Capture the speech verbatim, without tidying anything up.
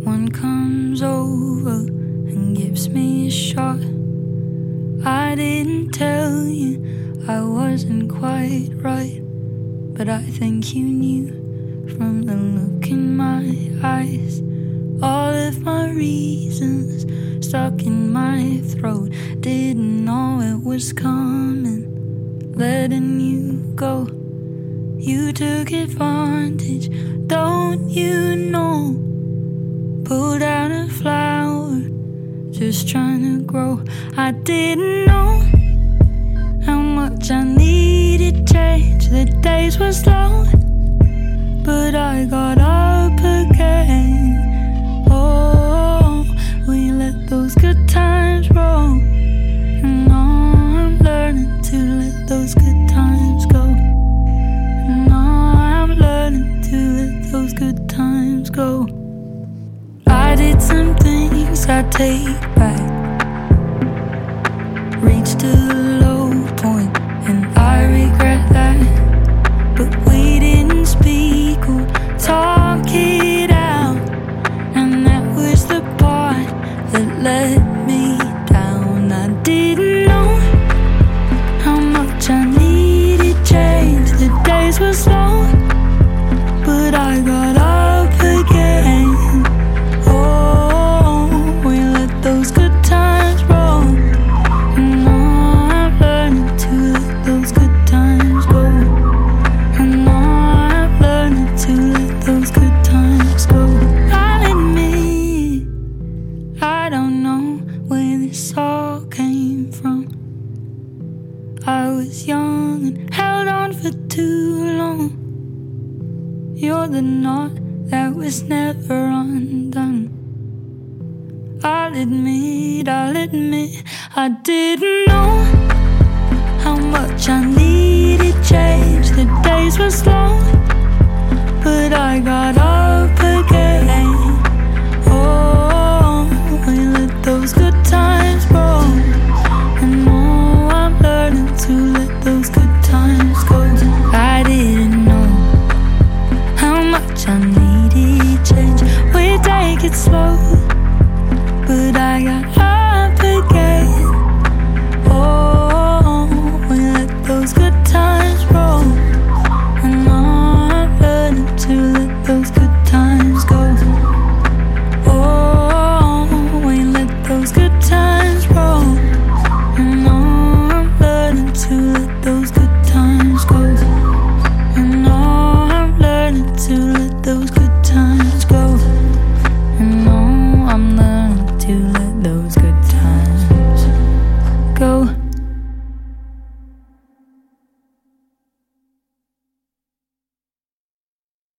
One comes over and gives me a shot. I didn't tell you I wasn't quite right, but I think you knew from the look in my eyes. All of my reasons stuck in my throat. Didn't know it was coming, letting you go. You took advantage, don't you know? Pulled out a flower, just trying to grow. I didn't know how much I needed change. The days were slow, but I got up again. Oh, we let those good times roll, and now I'm learning to let those good times go. And now I'm learning to let those good times go. I did some things I take back, reached a low point, and I regret that. But we didn't speak or talk it out, and that was the part that let me down. I didn't know how much I needed change. The days were slow, but I got up again. Oh, we let those good times roll, and now I'm learning to let those good times go. And now I'm learning to let those good times go. I'll admit, I don't know where this all came from. I was young and held on for too long. You're the knot that was never undone. I'll admit, I'll admit, I didn't know how much I needed change. The days were slow, but I got up again. Oh, we let those good times roll, and now I'm learning to let those good times go. I didn't know how much I needed change. We take it slow,